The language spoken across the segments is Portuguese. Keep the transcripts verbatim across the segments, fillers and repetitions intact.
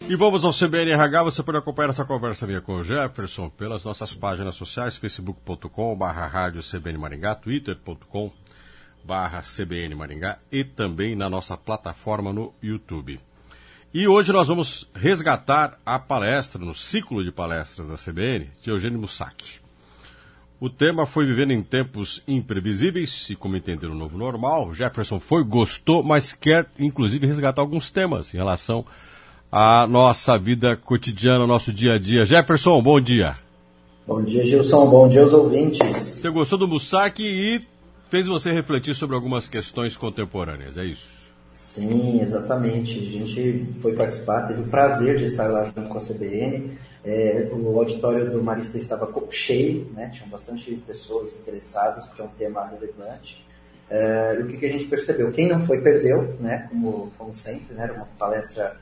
E vamos ao C B N R H, você pode acompanhar essa conversa minha com o Jefferson pelas nossas páginas sociais, facebook ponto com barra rádio C B N Maringá, twitter ponto com barra C B N Maringá e também na nossa plataforma no YouTube. E hoje nós vamos resgatar a palestra, no ciclo de palestras da C B N, de Eugênio Mussac. O tema foi Vivendo em Tempos Imprevisíveis e como entender o novo normal. O Jefferson foi, gostou, mas quer inclusive resgatar alguns temas em relação a nossa vida cotidiana, nosso dia a dia. Jefferson, bom dia. Bom dia, Gilson. Bom dia aos ouvintes. Você gostou do Mussac e fez você refletir sobre algumas questões contemporâneas, é isso? Sim, exatamente. A gente foi participar, teve o prazer de estar lá junto com a C B N. É, o auditório do Marista estava cheio, né? Tinham bastante pessoas interessadas, porque é um tema relevante. É, e o que, que a gente percebeu? Quem não foi, perdeu, né? Como, como sempre, né? Era uma palestra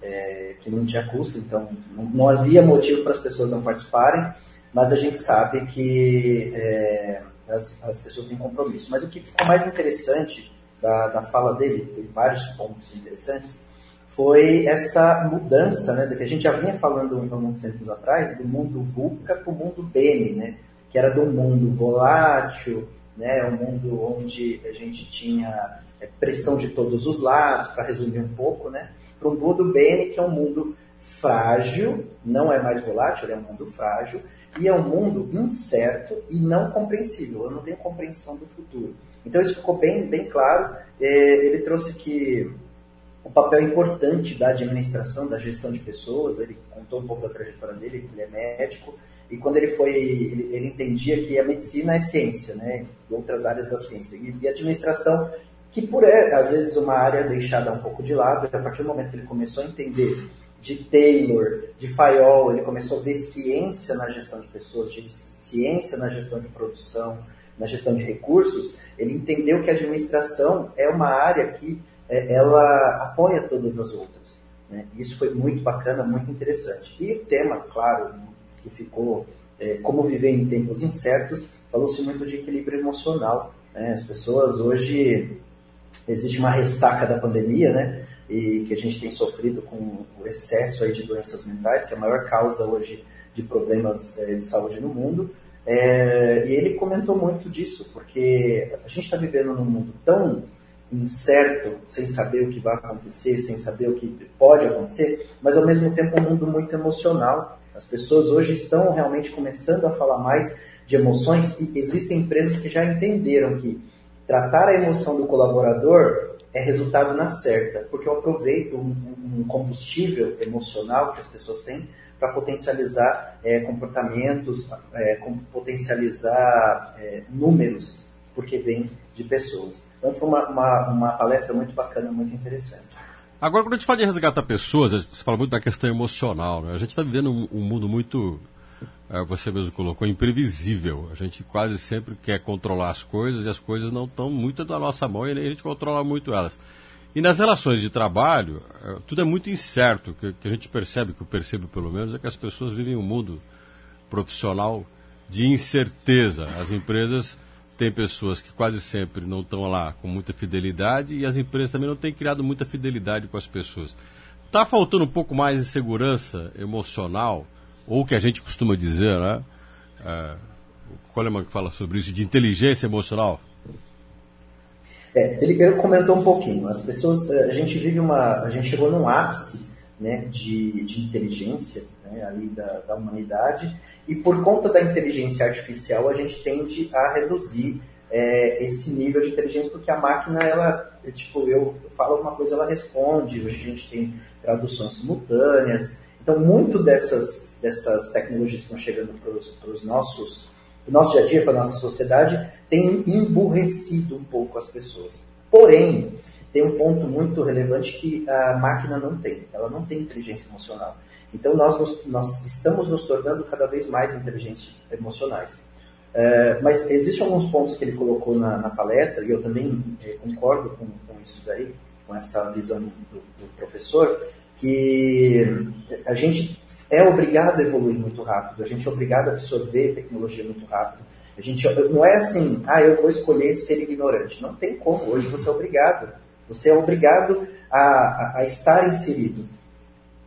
É, que não tinha custo, então não, não havia motivo para as pessoas não participarem, mas a gente sabe que é, as, as pessoas têm compromisso. Mas o que ficou mais interessante da, da fala dele, tem vários pontos interessantes, foi essa mudança, né, da que a gente já vinha falando uns tempos atrás, do mundo VUCA para o mundo B N, né, que era do mundo volátil, né, um mundo onde a gente tinha pressão de todos os lados, para resumir um pouco, né, para um mundo B N, que é um mundo frágil, não é mais volátil, é um mundo frágil, e é um mundo incerto e não compreensível. Eu não tenho compreensão do futuro. Então isso ficou bem, bem claro. Ele trouxe que o papel importante da administração, da gestão de pessoas, ele contou um pouco da trajetória dele, ele é médico, e quando ele foi, ele, ele entendia que a medicina é ciência, né, e outras áreas da ciência, e, e a administração, que por é, às vezes, uma área deixada um pouco de lado, a partir do momento que ele começou a entender de Taylor, de Fayol, ele começou a ver ciência na gestão de pessoas, de ciência na gestão de produção, na gestão de recursos, ele entendeu que a administração é uma área que é, ela apoia todas as outras, né? Isso foi muito bacana, muito interessante. E o tema, claro, que ficou é, como viver em tempos incertos, falou-se muito de equilíbrio emocional, né? As pessoas hoje... Existe uma ressaca da pandemia, né? E que a gente tem sofrido com o excesso aí de doenças mentais, que é a maior causa hoje de problemas é, de saúde no mundo. É, e ele comentou muito disso, porque a gente está vivendo num mundo tão incerto, sem saber o que vai acontecer, sem saber o que pode acontecer, mas ao mesmo tempo um mundo muito emocional. As pessoas hoje estão realmente começando a falar mais de emoções e existem empresas que já entenderam que tratar a emoção do colaborador é resultado na certa, porque eu aproveito um, um combustível emocional que as pessoas têm para potencializar é, comportamentos, é, potencializar é, números, porque vem de pessoas. Então foi uma, uma, uma palestra muito bacana, muito interessante. Agora, quando a gente fala de resgatar pessoas, você fala muito da questão emocional, né? A gente está vivendo um, um mundo muito... Você mesmo colocou, imprevisível. A gente quase sempre quer controlar as coisas e as coisas não estão muito da nossa mão e a gente controla muito elas. E nas relações de trabalho, tudo é muito incerto. O que, que a gente percebe, que eu percebo pelo menos, é que as pessoas vivem um mundo profissional de incerteza. As empresas têm pessoas que quase sempre não estão lá com muita fidelidade e as empresas também não têm criado muita fidelidade com as pessoas. Está faltando um pouco mais de segurança emocional, ou o que a gente costuma dizer, né? É, o Coleman que fala sobre isso, de inteligência emocional. É, ele, ele comentou um pouquinho. As pessoas, a gente vive uma, a gente chegou num ápice, né, de, de inteligência, né, ali da, da humanidade, e por conta da inteligência artificial a gente tende a reduzir é, esse nível de inteligência, porque a máquina, ela, é, tipo, eu falo alguma coisa, ela responde. Hoje a gente tem traduções simultâneas. Então, muito dessas dessas tecnologias que estão chegando para os nossos, pro nosso dia a dia, para a nossa sociedade, tem emburrecido um pouco as pessoas. Porém, tem um ponto muito relevante que a máquina não tem. Ela não tem inteligência emocional. Então, nós, nos, nós estamos nos tornando cada vez mais inteligentes emocionais. É, mas existem alguns pontos que ele colocou na, na palestra, e eu também é, concordo com, com isso daí, com essa visão do, do professor, que a gente é obrigado a evoluir muito rápido, a gente é obrigado a absorver tecnologia muito rápido. A gente, não é assim, ah, eu vou escolher ser ignorante. Não tem como, hoje você é obrigado. Você é obrigado a, a, a estar inserido.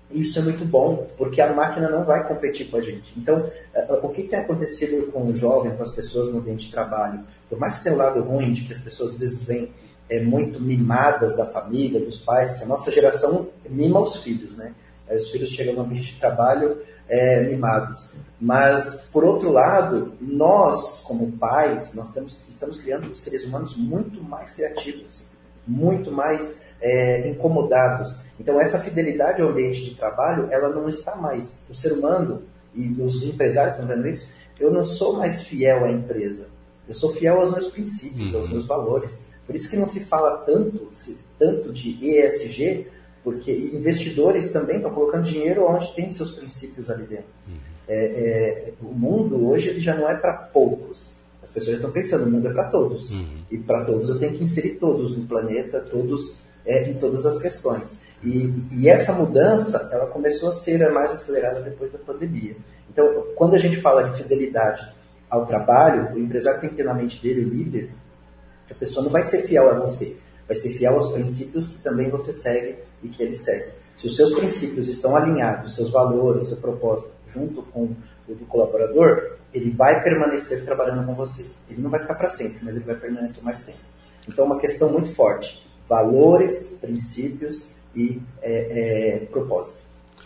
Isso é muito bom, porque a máquina não vai competir com a gente. Então, o que tem acontecido com o jovem, com as pessoas no ambiente de trabalho? Por mais que tenha um lado ruim de que as pessoas às vezes vêm é, muito mimadas da família, dos pais, que a nossa geração mima os filhos, né? Aí os filhos chegam no ambiente de trabalho é, mimados. Mas, por outro lado, nós, como pais, nós temos, estamos criando seres humanos muito mais criativos, muito mais é, incomodados. Então, essa fidelidade ao ambiente de trabalho, ela não está mais. O ser humano, e os empresários estão vendo isso, eu não sou mais fiel à empresa. Eu sou fiel aos meus princípios, uhum. aos meus valores. Por isso que não se fala tanto, tanto de E S G, porque investidores também estão colocando dinheiro onde tem seus princípios ali dentro. Uhum. É, é, o mundo hoje ele já não é para poucos. As pessoas já estão pensando, o mundo é para todos. Uhum. E para todos eu tenho que inserir todos no planeta, todos é, em todas as questões. E, e essa mudança, ela começou a ser mais acelerada depois da pandemia. Então, quando a gente fala de fidelidade ao trabalho, o empresário tem que ter na mente dele, o líder, que a pessoa não vai ser fiel a você, vai ser fiel aos princípios que também você segue e que ele segue. Se os seus princípios estão alinhados, os seus valores, o seu propósito, junto com o do colaborador, ele vai permanecer trabalhando com você. Ele não vai ficar para sempre, mas ele vai permanecer mais tempo. Então, é uma questão muito forte. Valores, princípios e é, é, propósito.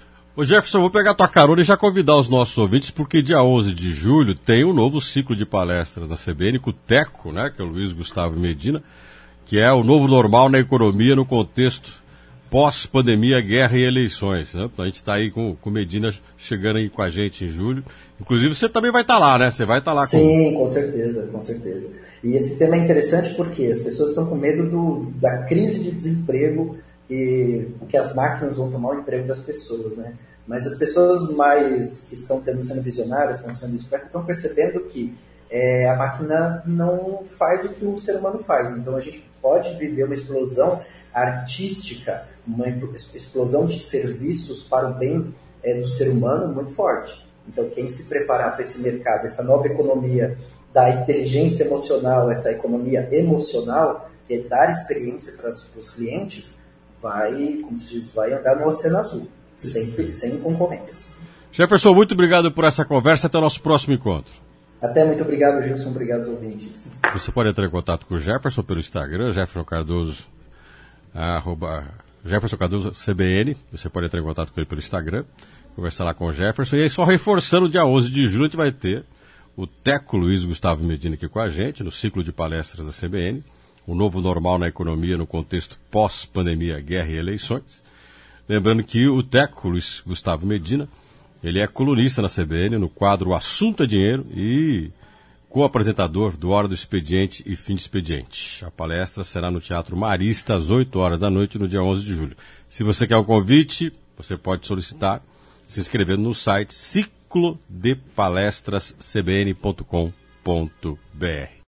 Ô Jefferson, eu vou pegar a tua carona e já convidar os nossos ouvintes, porque dia onze de julho tem um novo ciclo de palestras da C B N com o Teco, né, que é o Luiz Gustavo Medina, que é o novo normal na economia no contexto pós-pandemia, guerra e eleições. Né? A gente está aí com o Medina chegando aí com a gente em julho. Inclusive você também vai estar tá lá, né? Você vai estar tá lá. Sim, com... com certeza, com certeza. E esse tema é interessante porque as pessoas estão com medo do, da crise de desemprego, que, que as máquinas vão tomar o emprego das pessoas, né? Mas as pessoas mais que estão tendo, sendo visionárias, estão sendo espertas, estão percebendo que é, a máquina não faz o que o ser humano faz. Então a gente pode viver uma explosão artística, uma explosão de serviços para o bem é, do ser humano muito forte. Então quem se preparar para esse mercado, essa nova economia da inteligência emocional, essa economia emocional, que é dar experiência para os clientes, vai, como se diz, vai andar no oceano azul. Sempre sem concorrência. Jefferson, muito obrigado por essa conversa. Até o nosso próximo encontro. Até, muito obrigado, Gilson. Obrigado aos ouvintes. Você pode entrar em contato com o Jefferson pelo Instagram, Jefferson Cardoso, arroba, Jefferson Cardoso C B N. Você pode entrar em contato com ele pelo Instagram, conversar lá com o Jefferson. E aí, só reforçando, dia onze de julho, a gente vai ter o Teco Luiz Gustavo Medina aqui com a gente, no ciclo de palestras da C B N, o novo normal na economia no contexto pós-pandemia, guerra e eleições. Lembrando que o Teco, Luiz Gustavo Medina, ele é colunista na C B N, no quadro Assunto é Dinheiro e co-apresentador do Hora do Expediente e Fim de Expediente. A palestra será no Teatro Marista, às oito horas da noite, no dia onze de julho. Se você quer um convite, você pode solicitar, se inscrevendo no site ciclo de palestras c b n ponto com ponto b r.